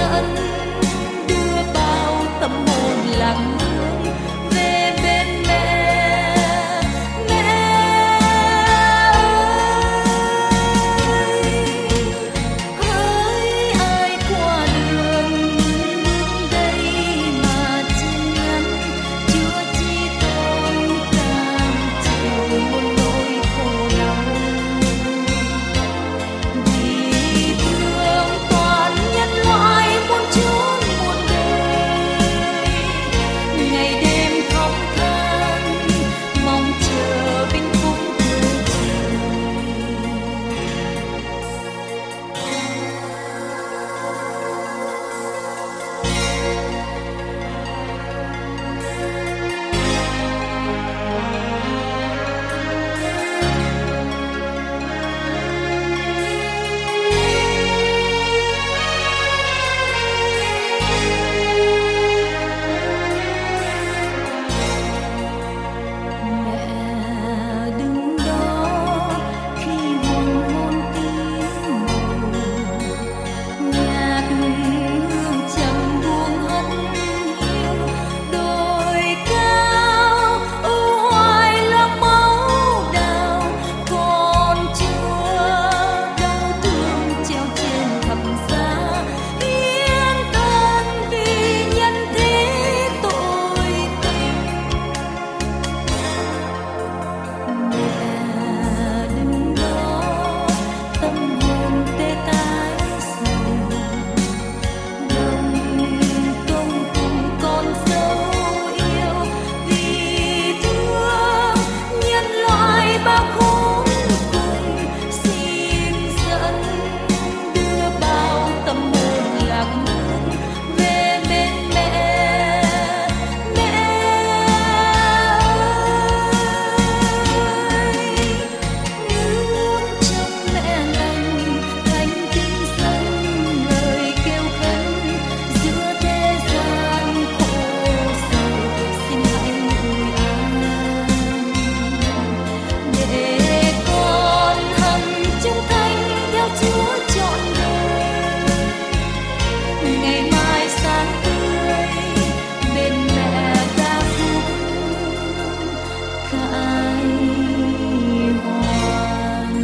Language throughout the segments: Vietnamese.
dẫn đưa bao tâm hồn lặng hướng về bên mẹ. Mẹ ơi, ai qua đường bước đây mà chân ngắn, chưa chi tôn càng chịu một nỗi khổ đau. Vì thương toàn nhân loại muôn chốn muôn đời, ngày đêm khóc than mong chờ vinh phúc của trời. Mẹ đứng đó khi hoàng hôn tím màu, nhạt hương trầm buông hắt hiu đồi cao, ưu hoài là máu đào, con chúa đau thương treo trên thập giá, hiến thân vì nhân thế tội tình. Mẹ đứng đó tâm hồn tê tái sầu, đồng công cùng con dấu yêu, vì thương nhân loại bao khốn cùng, xin dẫn đưa bao tâm hồn lạc hướng về bên mẹ. Mẹ ơi, nước trong mẹ lành thánh kinh dẫn lời kêu khấn, giữa thế gian khổ sầu xin hãy ủi an, để con hằng trung thành theo Chúa trọn đời. Ngày mai sáng tươi bên mẹ ca khúc khải hoàn.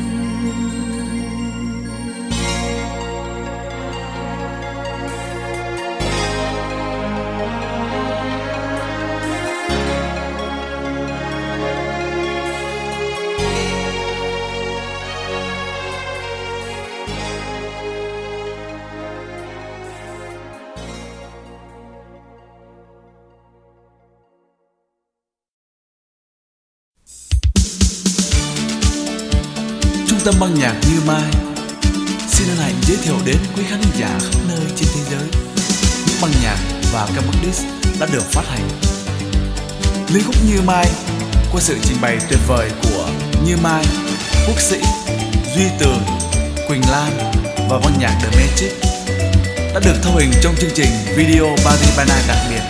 Trung tâm ban nhạc Như Mai xin hân hạnh giới thiệu đến quý khán giả khắp nơi trên thế giới những băng nhạc và ca khúc disc đã được phát hành. Liên khúc Như Mai qua sự trình bày tuyệt vời của Như Mai, Quốc Sĩ, Duy Tường, Quỳnh Lan và ban nhạc The Magic đã được thâu hình trong chương trình video Party by Night đặc biệt.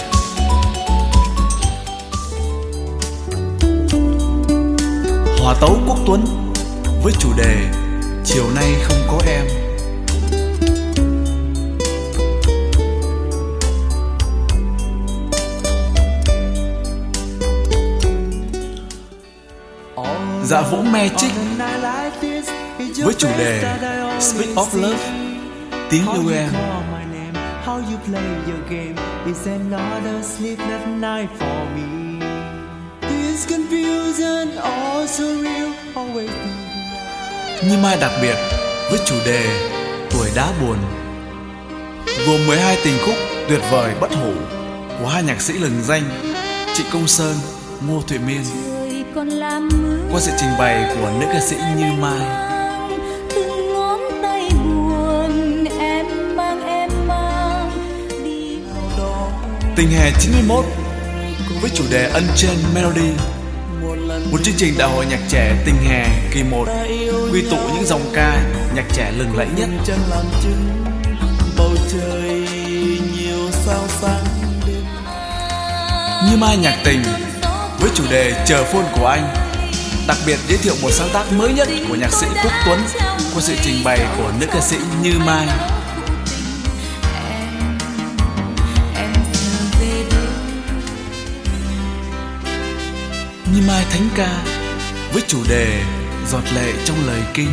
Hòa tấu Quốc Tuấn với chủ đề Chiều nay không có em. Dạ Vũ Magic với chủ đề Speak of Love, tiếng yêu em. How you play your game is another sleepless night for me. This confusion also real, always Như Mai đặc biệt với chủ đề Tuổi đá buồn, gồm 12 tình khúc tuyệt vời bất hủ của hai nhạc sĩ lừng danh Trịnh Công Sơn, Ngô Thụy Miên qua sự trình bày của nữ ca sĩ Như Mai. Từng ngón tay buồn em mang đi. Tình hè 91 với chủ đề Unchained Melody, một chương trình đại hội nhạc trẻ tình hè kỳ 1 quy tụ những dòng ca nhạc trẻ lừng lẫy nhất. Bầu trời nhiều sao sáng đêm. Như Mai nhạc tình với chủ đề Chờ phone của anh, đặc biệt giới thiệu một sáng tác mới nhất của nhạc sĩ Quốc Tuấn qua sự trình bày của nữ ca sĩ Như Mai. thánh ca với chủ đề giọt lệ trong lời kinh.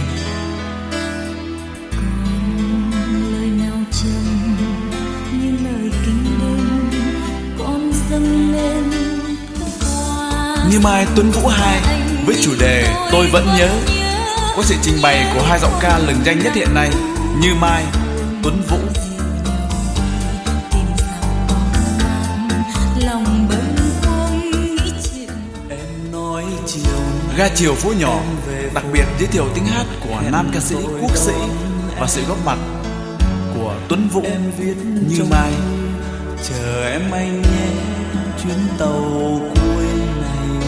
Còn lời nào trầm như lời kinh đêm, con dâng lên hoa. Như Mai Tuấn Vũ 2 với chủ đề Tôi Vẫn Nhớ, có sự trình bày của hai giọng ca lừng danh nhất hiện nay, Như Mai, Tuấn Vũ. Ga chiều phố nhỏ đặc biệt giới thiệu tiếng hát của nam ca sĩ Quốc Sĩ và sự góp mặt của Tuấn Vũ, Như Mai. Chờ em anh nhé, chuyến tàu cuối này.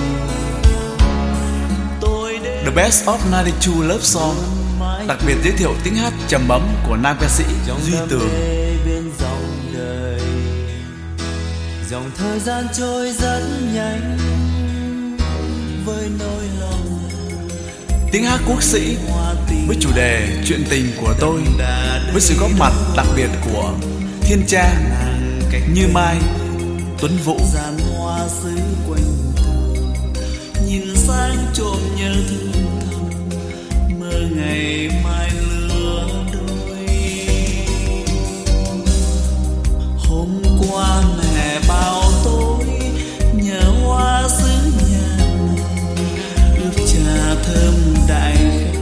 The Best of 92 Love Song đặc biệt giới thiệu tiếng hát trầm ấm của nam ca sĩ Duy Tường. Bên dòng đời, dòng thời gian trôi rất nhanh với nỗi lòng. Tiếng hát Quốc Sĩ với chủ đề Chuyện tình của tôi, với sự góp mặt đặc biệt của Thiên Cha, Như Mai, Tuấn Vũ. Gian hoa xứ quanh thường, nhìn sang trộm nhớ thương thầm, mơ ngày mai lứa đôi. Hôm qua mẹ bao tối nhớ hoa xứ nhà này, ướp trà thơm đại khách.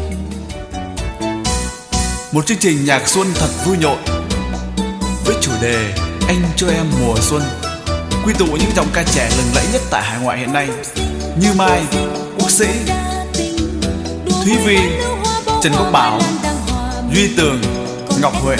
Một chương trình nhạc xuân thật vui nhộn với chủ đề Anh cho em mùa xuân, quy tụ những dòng ca trẻ lừng lẫy nhất tại hải ngoại hiện nay: Như Mai, Quốc Sĩ, Thúy Vi, Trần Quốc Bảo, Duy Tường, Ngọc Huệ.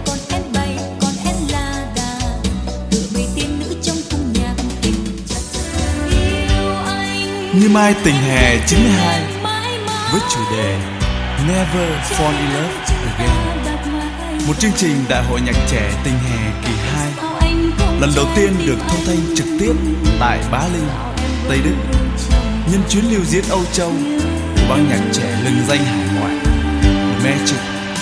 Như Mai Tình Hè 92 với chủ đề Never Fall in Love Again, một chương trình đại hội nhạc trẻ tình hè kỳ 2, lần đầu tiên được thu thanh trực tiếp tại Bá Linh, Tây Đức, nhân chuyến lưu diễn Âu Châu của ban nhạc trẻ lừng danh hải ngoại The Magic.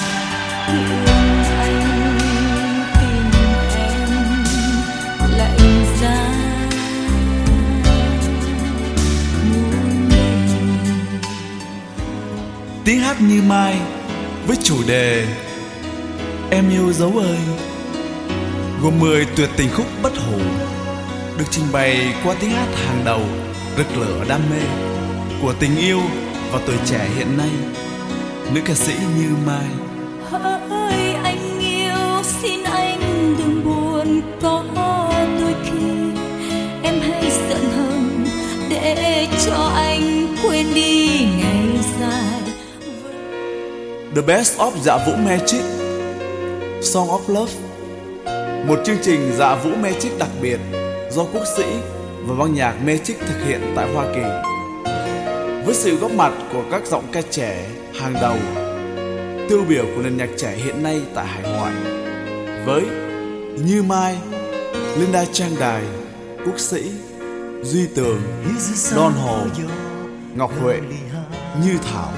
Tiếng hát Như Mai với chủ đề Em Yêu Dấu Ơi, gồm 10 tuyệt tình khúc bất hủ, được trình bày qua tiếng hát hàng đầu rực lửa đam mê của tình yêu và tuổi trẻ hiện nay, nữ ca sĩ Như Mai. Hỡi anh yêu, xin anh đừng buồn, có đôi khi em hay giận hờn để cho anh quên đi ngày dài. The Best of Dạ Vũ Magic Song of Love, một chương trình Dạ Vũ Magic đặc biệt do Quốc Sĩ và ban nhạc Magic thực hiện tại Hoa Kỳ, với sự góp mặt của các giọng ca trẻ hàng đầu tiêu biểu của nền nhạc trẻ hiện nay tại hải ngoại, với Như Mai, Linda Trang Đài, Quốc Sĩ, Duy Tường, Don Hồ, Ngọc Huệ, Như Thảo.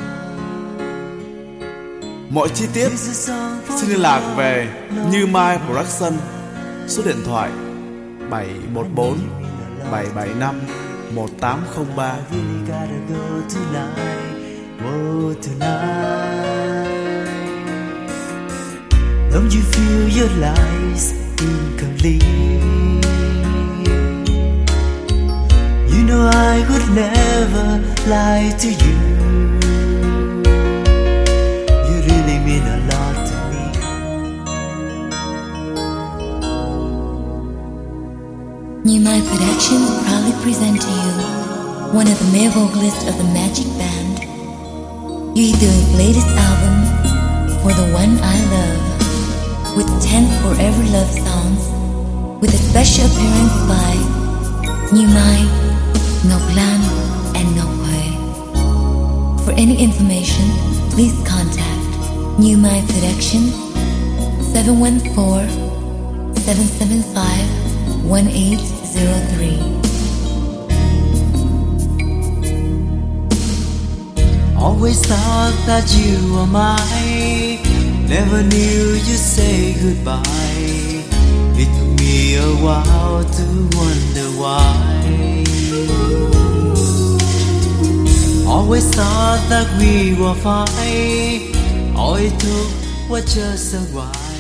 Mọi chi tiết xin liên lạc về Như Mai Production, số điện thoại 714 775 1803. Don't you feel your lies incomplete? You know I would never lie to you. You really mean a lot to me. Như Mai Productions proudly present to you one of the male vocalists of the Magic Band, Duy Tường latest album, For the One I Love, with 10 forever love songs, with a special appearance by Như Mai, Ngọc Lan, and Ngọc Huệ. For any information, please contact Như Mai Production 714-775-1803. Always thought that you were mine, never knew you'd say goodbye. It took me a while to wonder why. Always thought that we were fine. All it took was just a while.